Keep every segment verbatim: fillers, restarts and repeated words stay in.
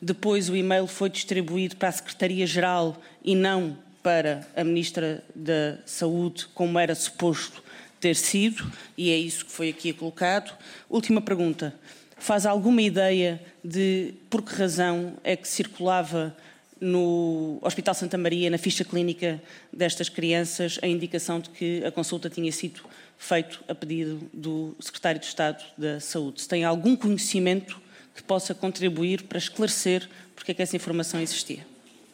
depois o e-mail foi distribuído para a Secretaria-Geral e não para a Ministra da Saúde, como era suposto ter sido, e é isso que foi aqui colocado. Última pergunta. Faz alguma ideia de por que razão é que circulava no Hospital Santa Maria, na ficha clínica destas crianças, a indicação de que a consulta tinha sido feita a pedido do Secretário de Estado da Saúde? Se tem algum conhecimento que possa contribuir para esclarecer porque é que essa informação existia?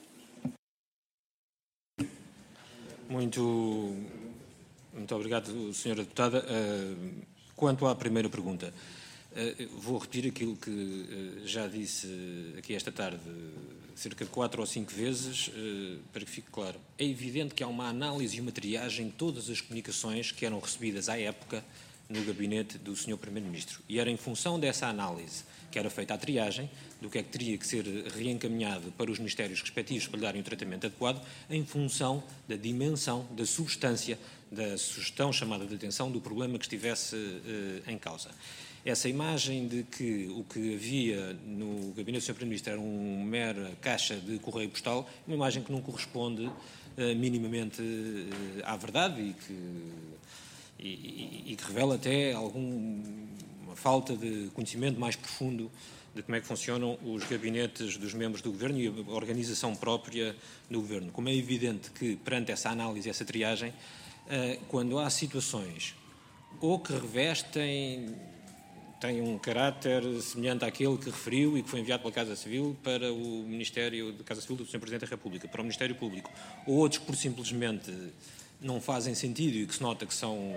Muito, muito obrigado, senhora Deputada. Quanto à primeira pergunta, vou repetir aquilo que já disse aqui esta tarde cerca de quatro ou cinco vezes, para que fique claro. É evidente que há uma análise e uma triagem de todas as comunicações que eram recebidas à época no gabinete do senhor Primeiro-Ministro. E era em função dessa análise que era feita a triagem, do que é que teria que ser reencaminhado para os ministérios respectivos para lhe darem um tratamento adequado, em função da dimensão, da substância, da sugestão chamada de atenção do problema que estivesse uh, em causa. Essa imagem de que o que havia no gabinete do senhor Primeiro-Ministro era uma mera caixa de correio postal, é uma imagem que não corresponde uh, minimamente uh, à verdade e que, e, e, e que revela até alguma falta de conhecimento mais profundo de como é que funcionam os gabinetes dos membros do Governo e a organização própria do Governo. Como é evidente que, perante essa análise, essa triagem, uh, quando há situações ou que revestem tem um caráter semelhante àquele que referiu e que foi enviado pela Casa Civil para o Ministério da Casa Civil do senhor Presidente da República, para o Ministério Público, ou outros que por simplesmente não fazem sentido e que se nota que são uh,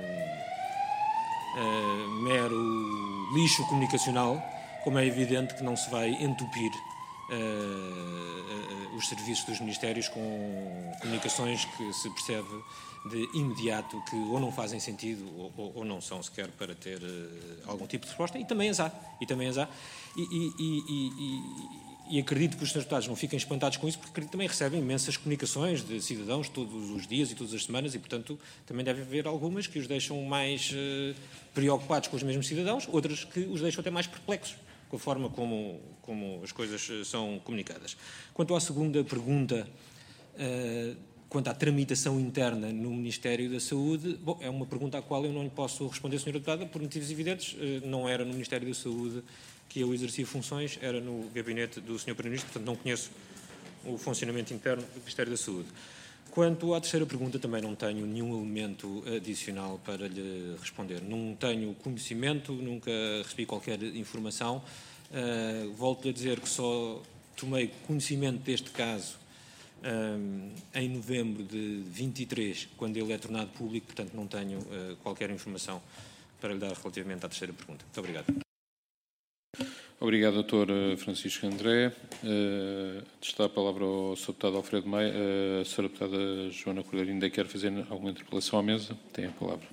mero lixo comunicacional, como é evidente que não se vai entupir uh, uh, os serviços dos Ministérios com comunicações que se percebe de imediato que ou não fazem sentido ou, ou, ou não são sequer para ter uh, algum tipo de resposta, e também as há, e também as há, e, e, e, e, e acredito que os senhores deputados não fiquem espantados com isso, porque acredito que também recebem imensas comunicações de cidadãos todos os dias e todas as semanas, e portanto também deve haver algumas que os deixam mais uh, preocupados com os mesmos cidadãos, outras que os deixam até mais perplexos com a forma como, como as coisas são comunicadas. Quanto à segunda pergunta, uh, quanto à tramitação interna no Ministério da Saúde, bom, é uma pergunta à qual eu não lhe posso responder, senhora Deputada, por motivos evidentes. Não era no Ministério da Saúde que eu exercia funções, era no gabinete do senhor Primeiro-Ministro, portanto não conheço o funcionamento interno do Ministério da Saúde. Quanto à terceira pergunta, também não tenho nenhum elemento adicional para lhe responder. Não tenho conhecimento, nunca recebi qualquer informação. Uh, volto a dizer que só tomei conhecimento deste caso Um, em novembro de vinte e três, quando ele é tornado público, portanto não tenho uh, qualquer informação para lhe dar relativamente à terceira pergunta. Muito obrigado. Obrigado, doutor Francisco André. Uh, está a palavra ao senhor deputado Alfredo Maia. Uh, a senhora deputada Joana Cordeiro ainda quer fazer alguma interpelação à mesa? Tem a palavra.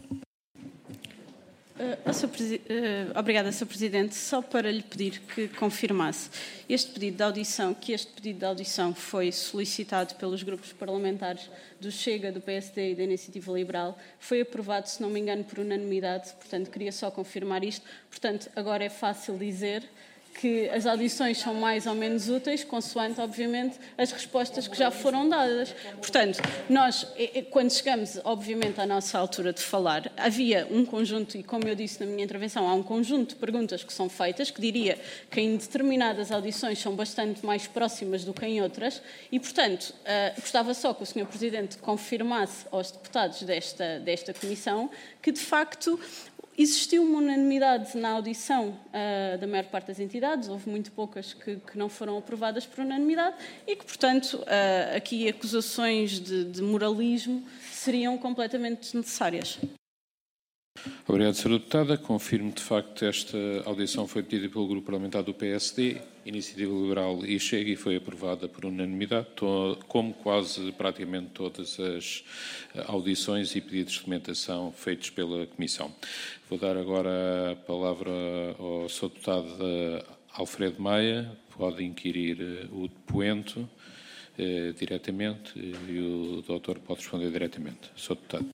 Uh, uh, obrigada, senhor Presidente. Só para lhe pedir que confirmasse este pedido de audição, que este pedido de audição foi solicitado pelos grupos parlamentares do Chega, do P S D e da Iniciativa Liberal, foi aprovado, se não me engano, por unanimidade, portanto, queria só confirmar isto. Portanto, agora é fácil dizer que as audições são mais ou menos úteis, consoante, obviamente, as respostas que já foram dadas. Portanto, nós, quando chegamos, obviamente, à nossa altura de falar, havia um conjunto, e como eu disse na minha intervenção, há um conjunto de perguntas que são feitas, que diria que em determinadas audições são bastante mais próximas do que em outras, e, portanto, uh, gostava só que o senhor Presidente confirmasse aos deputados desta, desta comissão que, de facto, existiu uma unanimidade na audição uh, da maior parte das entidades, houve muito poucas que, que não foram aprovadas por unanimidade e que, portanto, uh, aqui acusações de, de moralismo seriam completamente desnecessárias. Obrigado, senhora Deputada. Confirmo, de facto, esta audição foi pedida pelo Grupo Parlamentar do P S D, Iniciativa Liberal e Chega e foi aprovada por unanimidade, como quase praticamente todas as audições e pedidos de documentação feitos pela Comissão. Vou dar agora a palavra ao senhor Deputado Alfredo Maia, pode inquirir o depoente eh, diretamente e o doutor pode responder diretamente. senhor Deputado.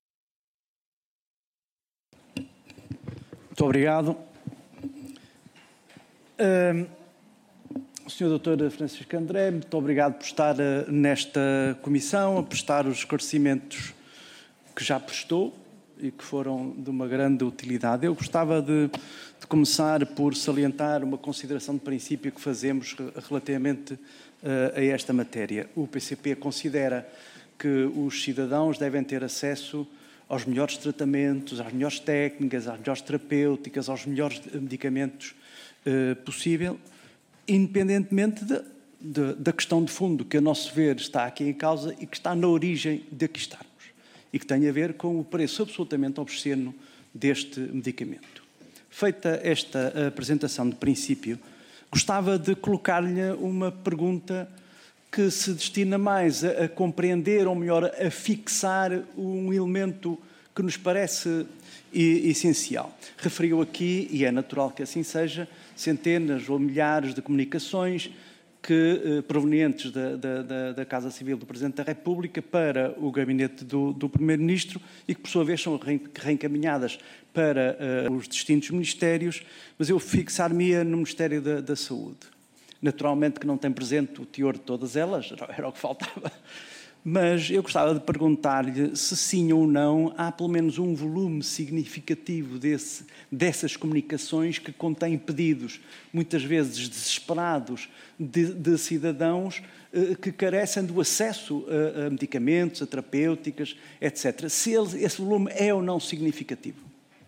Muito obrigado. Uh, senhor doutor Francisco André, muito obrigado por estar nesta comissão, a prestar os esclarecimentos que já prestou e que foram de uma grande utilidade. Eu gostava de, de começar por salientar uma consideração de princípio que fazemos relativamente uh, a esta matéria. O P C P considera que os cidadãos devem ter acesso aos melhores tratamentos, às melhores técnicas, às melhores terapêuticas, aos melhores medicamentos uh, possível, independentemente de, de, da questão de fundo que, a nosso ver, está aqui em causa e que está na origem de aqui estarmos, e que tem a ver com o preço absolutamente obsceno deste medicamento. Feita esta apresentação de princípio, gostava de colocar-lhe uma pergunta que se destina mais a, a compreender, ou melhor, a fixar um elemento que nos parece e, essencial. Referiu aqui, e é natural que assim seja, centenas ou milhares de comunicações que, eh, provenientes da, da, da Casa Civil do Presidente da República para o gabinete do, do Primeiro-Ministro e que, por sua vez, são reencaminhadas para uh, os distintos ministérios, mas eu fixar-me-ia no Ministério da, da Saúde. Naturalmente que não tem presente o teor de todas elas, era o que faltava, mas eu gostava de perguntar-lhe se sim ou não há pelo menos um volume significativo desse, dessas comunicações que contém pedidos, muitas vezes desesperados, de, de cidadãos eh, que carecem do acesso a, a medicamentos, a terapêuticas, etcétera. Se ele, esse volume é ou não significativo?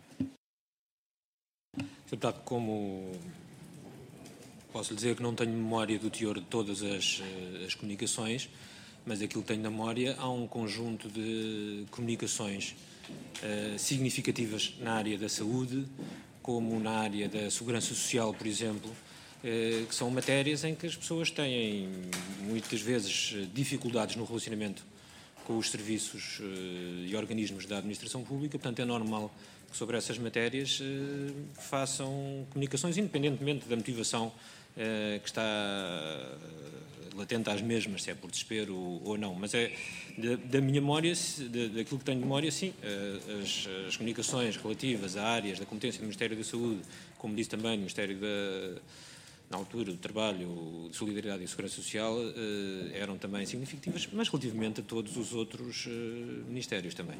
Deputado, como posso lhe dizer que não tenho memória do teor de todas as, as comunicações, mas aquilo que tenho na memória, há um conjunto de comunicações uh, significativas na área da saúde, como na área da segurança social, por exemplo, uh, que são matérias em que as pessoas têm, muitas vezes, dificuldades no relacionamento com os serviços uh, e organismos da administração pública. Portanto, é normal que sobre essas matérias uh, façam comunicações, independentemente da motivação uh, que está uh, latente às mesmas, se é por desespero ou, ou não. Mas é da, da minha memória, de, daquilo que tenho de memória, sim, uh, as, as comunicações relativas a áreas da competência do Ministério da Saúde, como disse também o Ministério da, na altura do Trabalho, de Solidariedade e Segurança Social, uh, eram também significativas, mas relativamente a todos os outros uh, ministérios também.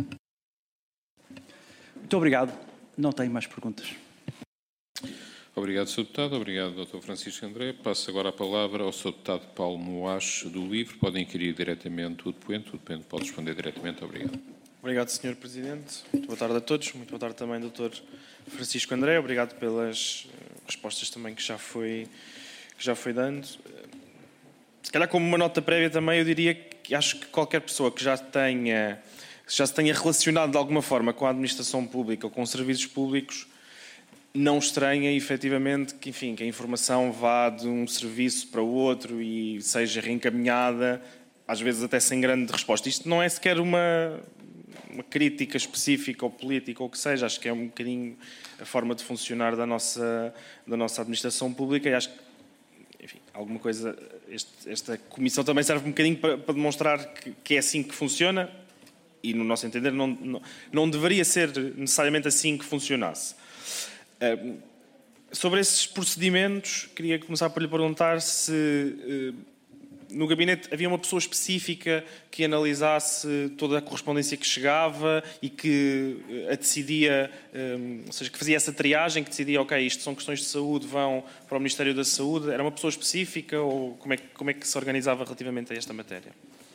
Muito obrigado. Não tenho mais perguntas. Obrigado, senhor Deputado. Obrigado, doutor Francisco André. Passo agora a palavra ao senhor Deputado Paulo Moache, do LIVRE. Podem inquirir diretamente o depoente. O depoente pode responder diretamente. Obrigado. Obrigado, senhor Presidente. Muito boa tarde a todos. Muito boa tarde também, doutor Francisco André. Obrigado pelas respostas também que já foi, que já foi dando. Se calhar, como uma nota prévia também, eu diria que acho que qualquer pessoa que já tenha, já se tenha relacionado de alguma forma com a administração pública ou com serviços públicos, não estranha, efetivamente, que, enfim, que a informação vá de um serviço para o outro e seja reencaminhada, às vezes até sem grande resposta. Isto não é sequer uma, uma crítica específica ou política ou o que seja, acho que é um bocadinho a forma de funcionar da nossa, da nossa administração pública e acho que, enfim, alguma coisa, este, esta comissão também serve um bocadinho para, para demonstrar que, que é assim que funciona e, no nosso entender, não, não, não deveria ser necessariamente assim que funcionasse. Uh, sobre esses procedimentos, queria começar por lhe perguntar se uh, no gabinete havia uma pessoa específica que analisasse toda a correspondência que chegava e que uh, a decidia, um, ou seja, que fazia essa triagem, que decidia, ok, isto são questões de saúde, vão para o Ministério da Saúde. Era uma pessoa específica ou como é, como é que se organizava relativamente a esta matéria?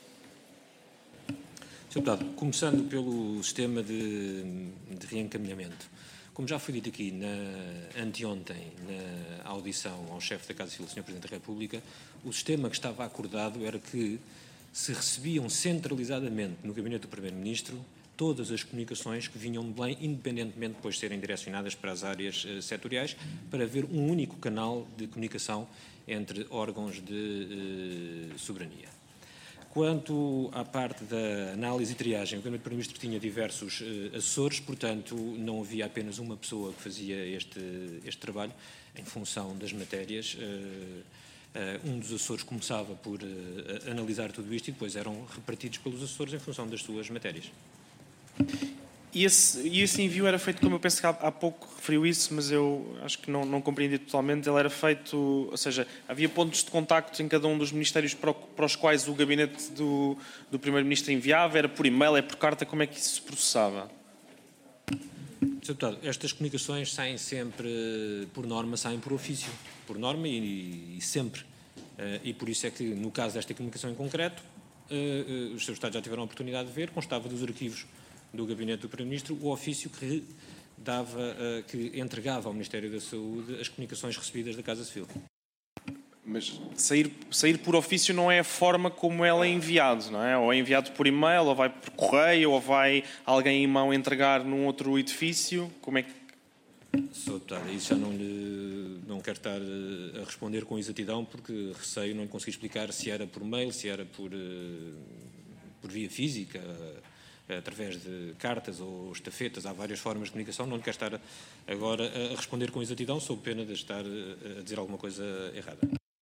senhor Deputado, começando pelo sistema de, de reencaminhamento. Como já foi dito aqui na, anteontem, na audição ao chefe da Casa Civil, senhor Presidente da República, o sistema que estava acordado era que se recebiam centralizadamente no Gabinete do Primeiro-Ministro todas as comunicações que vinham de Belém, independentemente de depois serem direcionadas para as áreas uh, setoriais, para haver um único canal de comunicação entre órgãos de uh, soberania. Quanto à parte da análise e triagem, o Gabinete do Primeiro-Ministro tinha diversos uh, assessores, portanto, não havia apenas uma pessoa que fazia este, este trabalho, em função das matérias. Uh, uh, um dos assessores começava por uh, analisar tudo isto e depois eram repartidos pelos assessores em função das suas matérias. E esse, e esse envio era feito, como eu penso que há, há pouco referiu isso, mas eu acho que não, não compreendi totalmente. Ele era feito, ou seja, havia pontos de contacto em cada um dos ministérios para, o, para os quais o gabinete do, do Primeiro-Ministro enviava? Era por e-mail, é por carta? Como é que isso se processava? senhor Deputado, estas comunicações saem sempre, por norma, saem por ofício. Por norma e, e sempre. Uh, e por isso é que, no caso desta comunicação em concreto, uh, uh, os senhores Deputados já tiveram a oportunidade de ver, constava dos arquivos do Gabinete do Primeiro-Ministro o ofício que, dava, uh, que entregava ao Ministério da Saúde as comunicações recebidas da Casa Civil. Mas sair, sair por ofício não é a forma como ela é enviado, não é? Ou é enviado por e-mail, ou vai por correio, ou vai alguém em mão entregar num outro edifício. Como é que... senhor Deputado, isso já não, lhe, não quero estar a responder com exatidão, porque receio não lhe conseguir explicar se era por mail, se era por, por via física, através de cartas ou estafetas. Há várias formas de comunicação. Não lhe quero estar agora a responder com exatidão, sob pena de estar a dizer alguma coisa errada.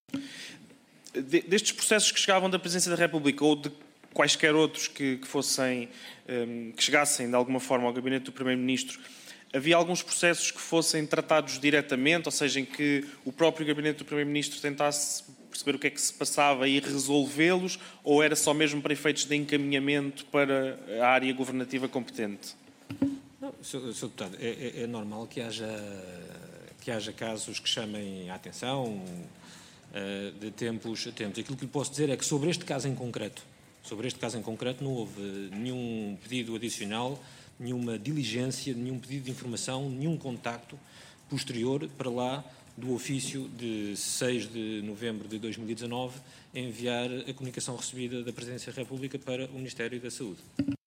Destes processos que chegavam da Presidência da República ou de quaisquer outros que, que fossem, que chegassem de alguma forma ao Gabinete do Primeiro-Ministro, havia alguns processos que fossem tratados diretamente, ou seja, em que o próprio Gabinete do Primeiro-Ministro tentasse perceber o que é que se passava e resolvê-los, ou era só mesmo para efeitos de encaminhamento para a área governativa competente? Não, senhor Deputado, é, é, é normal que haja, que haja casos que chamem a atenção uh, de tempos a tempos. Aquilo que lhe posso dizer é que sobre este caso em concreto, sobre este caso em concreto não houve nenhum pedido adicional, nenhuma diligência, nenhum pedido de informação, nenhum contacto posterior para lá do ofício de seis de novembro de dois mil e dezanove enviar a comunicação recebida da Presidência da República para o Ministério da Saúde.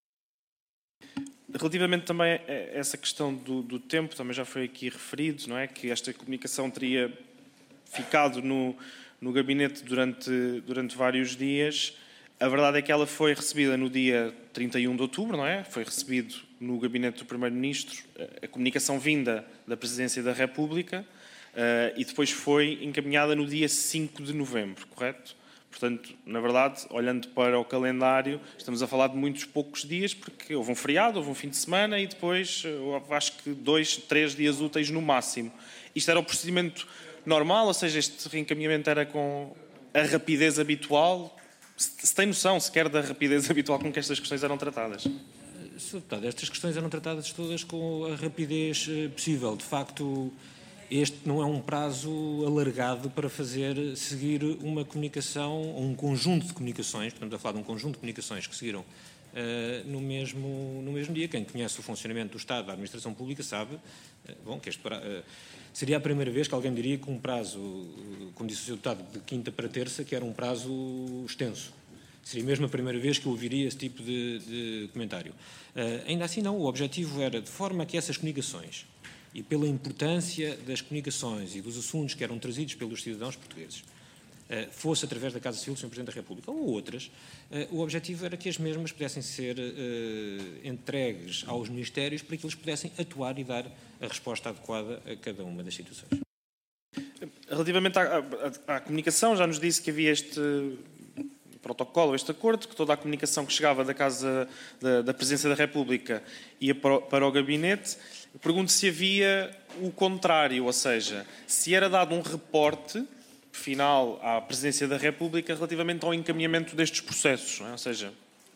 Relativamente também a essa questão do, do tempo, também já foi aqui referido, não é? Que esta comunicação teria ficado no, no gabinete durante, durante vários dias. A verdade é que ela foi recebida no dia trinta e um de outubro, não é? Foi recebido no gabinete do Primeiro-Ministro a comunicação vinda da Presidência da República uh, e depois foi encaminhada no dia cinco de novembro, correto? Portanto, na verdade, olhando para o calendário, estamos a falar de muitos poucos dias, porque houve um feriado, houve um fim de semana e depois, acho que dois, três dias úteis no máximo. Isto era o procedimento normal, ou seja, este reencaminhamento era com a rapidez habitual? Se tem noção sequer da rapidez habitual com que estas questões eram tratadas? senhor Deputado, estas questões eram tratadas todas com a rapidez possível. De facto, este não é um prazo alargado para fazer seguir uma comunicação, ou um conjunto de comunicações, estamos a falar de um conjunto de comunicações que seguiram uh, no, mesmo, no mesmo dia. Quem conhece o funcionamento do Estado, da administração pública, sabe uh, bom, que este pra, uh, seria a primeira vez que alguém diria que um prazo, uh, como disse o senhor Deputado, de quinta para terça, que era um prazo extenso. Seria mesmo a primeira vez que eu ouviria esse tipo de, de comentário. Uh, ainda assim, não. O objetivo era, de forma a que essas comunicações, e pela importância das comunicações e dos assuntos que eram trazidos pelos cidadãos portugueses, uh, fosse através da Casa Civil do senhor Presidente da República ou outras, uh, o objetivo era que as mesmas pudessem ser uh, entregues aos ministérios para que eles pudessem atuar e dar a resposta adequada a cada uma das situações. Relativamente à, à, à comunicação, já nos disse que havia este protocolo, este acordo, que toda a comunicação que chegava da Casa da, da Presidência da República ia para, para o gabinete. Eu pergunto se havia o contrário, ou seja, se era dado um reporte final à Presidência da República relativamente ao encaminhamento destes processos, não é? Ou seja,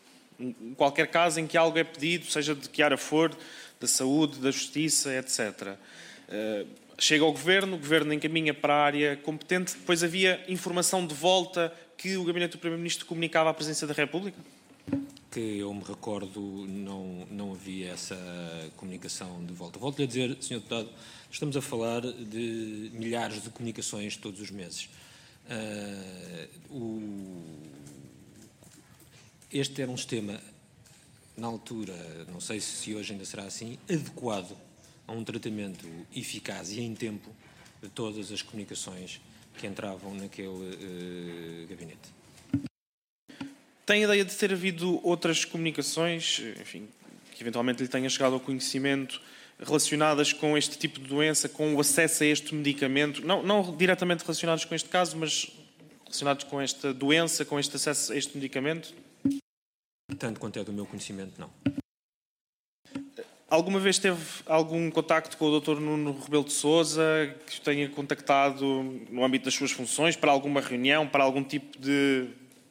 em qualquer caso em que algo é pedido, seja de que área for, da saúde, da justiça, etcétera. Uh, chega ao Governo, o Governo encaminha para a área competente, depois havia informação de volta que o Gabinete do Primeiro-Ministro comunicava à Presidência da República? Que eu me recordo, não, não havia essa comunicação de volta. Volto-lhe a dizer, senhor Deputado, estamos a falar de milhares de comunicações todos os meses. Uh, o, este era um sistema, na altura, não sei se hoje ainda será assim, adequado a um tratamento eficaz e em tempo de todas as comunicações que entravam naquele uh, gabinete. Tem ideia de ter havido outras comunicações, enfim, que eventualmente lhe tenha chegado ao conhecimento, relacionadas com este tipo de doença, com o acesso a este medicamento, não, não diretamente relacionados com este caso, mas relacionados com esta doença, com este acesso a este medicamento? Tanto quanto é do meu conhecimento, não. alguma vez teve algum contacto com o doutor Nuno Rebelo de Sousa, que o tenha contactado no âmbito das suas funções, para alguma reunião, para algum tipo de